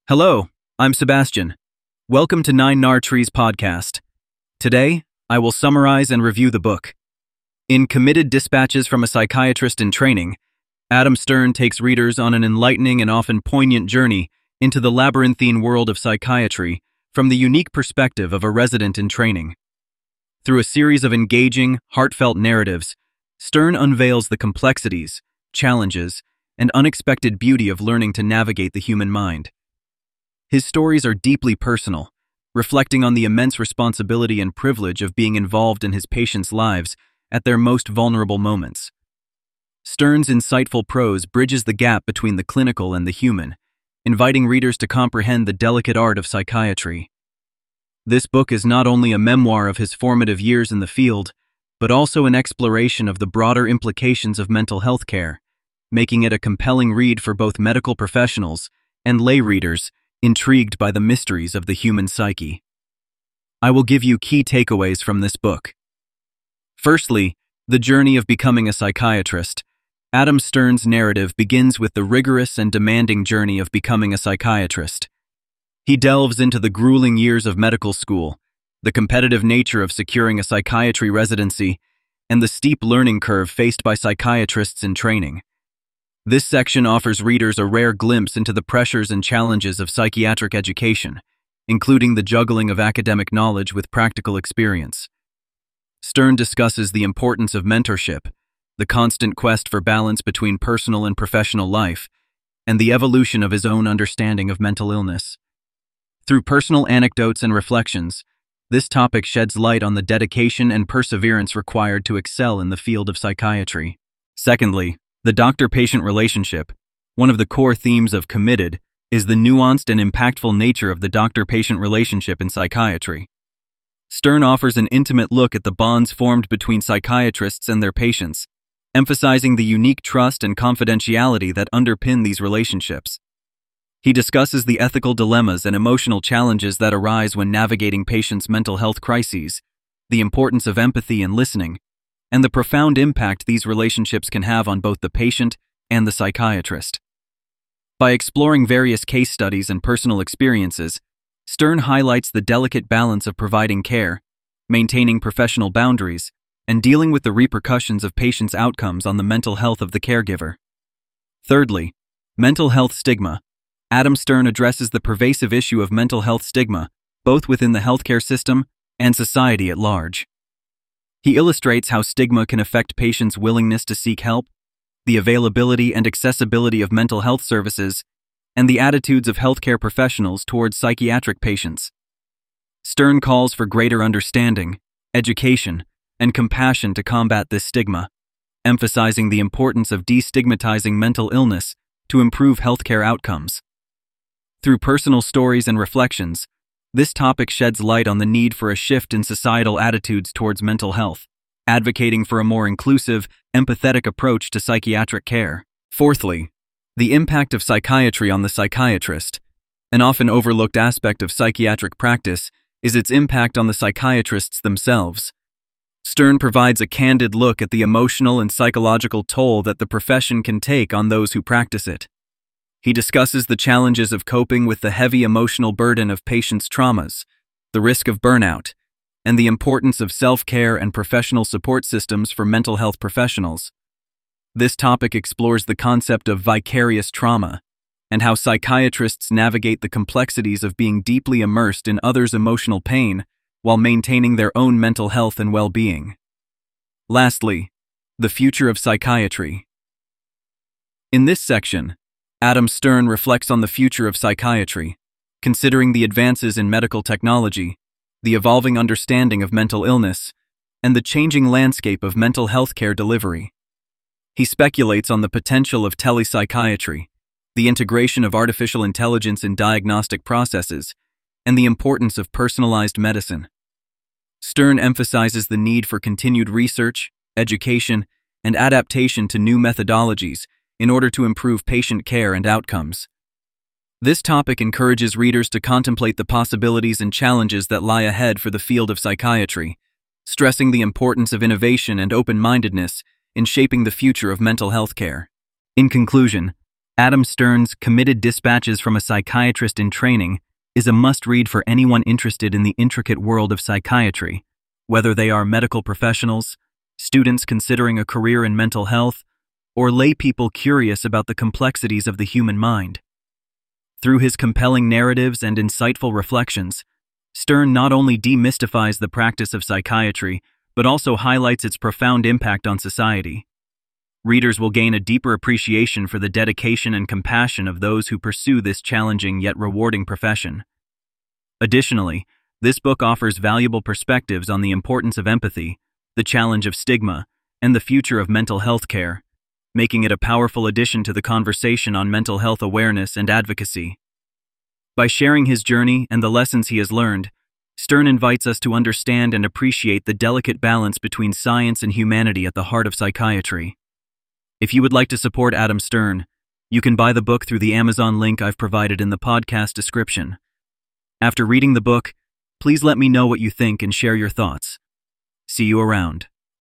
Hello, I'm Sebastian. Welcome to Nine Nar Trees podcast. Today, I will summarize and review the book. In Committed Dispatches from a Psychiatrist in Training, Adam Stern takes readers on an enlightening and often poignant journey into the labyrinthine world of psychiatry from the unique perspective of a resident in training. Through a series of engaging, heartfelt narratives, Stern unveils the complexities, challenges, and unexpected beauty of learning to navigate the human mind. His stories are deeply personal, reflecting on the immense responsibility and privilege of being involved in his patients' lives at their most vulnerable moments. Stern's insightful prose bridges the gap between the clinical and the human, inviting readers to comprehend the delicate art of psychiatry. This book is not only a memoir of his formative years in the field, but also an exploration of the broader implications of mental health care, making it a compelling read for both medical professionals and lay readers intrigued by the mysteries of the human psyche. I will give you key takeaways from this book. Firstly, the journey of becoming a psychiatrist. Adam Stern's narrative begins with the rigorous and demanding journey of becoming a psychiatrist. He delves into the grueling years of medical school, the competitive nature of securing a psychiatry residency, and the steep learning curve faced by psychiatrists in training. This section offers readers a rare glimpse into the pressures and challenges of psychiatric education, including the juggling of academic knowledge with practical experience. Stern discusses the importance of mentorship, the constant quest for balance between personal and professional life, and the evolution of his own understanding of mental illness. Through personal anecdotes and reflections, this topic sheds light on the dedication and perseverance required to excel in the field of psychiatry. Secondly, the doctor-patient relationship. One of the core themes of Committed is the nuanced and impactful nature of the doctor-patient relationship in psychiatry. Stern offers an intimate look at the bonds formed between psychiatrists and their patients, emphasizing the unique trust and confidentiality that underpin these relationships. He discusses the ethical dilemmas and emotional challenges that arise when navigating patients' mental health crises, the importance of empathy and listening, and the profound impact these relationships can have on both the patient and the psychiatrist. By exploring various case studies and personal experiences, Stern highlights the delicate balance of providing care, maintaining professional boundaries, and dealing with the repercussions of patients' outcomes on the mental health of the caregiver. Thirdly, mental health stigma. Adam Stern addresses the pervasive issue of mental health stigma, both within the healthcare system and society at large. He illustrates how stigma can affect patients' willingness to seek help, the availability and accessibility of mental health services, and the attitudes of healthcare professionals towards psychiatric patients. Stern calls for greater understanding, education, and compassion to combat this stigma, emphasizing the importance of destigmatizing mental illness to improve healthcare outcomes. Through personal stories and reflections, this topic sheds light on the need for a shift in societal attitudes towards mental health, advocating for a more inclusive, empathetic approach to psychiatric care. Fourthly, the impact of psychiatry on the psychiatrist. An often overlooked aspect of psychiatric practice is its impact on the psychiatrists themselves. Stern provides a candid look at the emotional and psychological toll that the profession can take on those who practice it. He discusses the challenges of coping with the heavy emotional burden of patients' traumas, the risk of burnout, and the importance of self-care and professional support systems for mental health professionals. This topic explores the concept of vicarious trauma and how psychiatrists navigate the complexities of being deeply immersed in others' emotional pain while maintaining their own mental health and well-being. Lastly, the future of psychiatry. In this section, Adam Stern reflects on the future of psychiatry, considering the advances in medical technology, the evolving understanding of mental illness, and the changing landscape of mental health care delivery. He speculates on the potential of telepsychiatry, the integration of artificial intelligence in diagnostic processes, and the importance of personalized medicine. Stern emphasizes the need for continued research, education, and adaptation to new methodologies in order to improve patient care and outcomes. This topic encourages readers to contemplate the possibilities and challenges that lie ahead for the field of psychiatry, stressing the importance of innovation and open-mindedness in shaping the future of mental health care. In conclusion, Adam Stern's Committed Dispatches from a Psychiatrist in Training is a must-read for anyone interested in the intricate world of psychiatry, whether they are medical professionals, students considering a career in mental health, or lay people curious about the complexities of the human mind. Through his compelling narratives and insightful reflections, Stern not only demystifies the practice of psychiatry, but also highlights its profound impact on society. Readers will gain a deeper appreciation for the dedication and compassion of those who pursue this challenging yet rewarding profession. Additionally, this book offers valuable perspectives on the importance of empathy, the challenge of stigma, and the future of mental health care, making it a powerful addition to the conversation on mental health awareness and advocacy. By sharing his journey and the lessons he has learned, Stern invites us to understand and appreciate the delicate balance between science and humanity at the heart of psychiatry. If you would like to support Adam Stern, you can buy the book through the Amazon link I've provided in the podcast description. After reading the book, please let me know what you think and share your thoughts. See you around.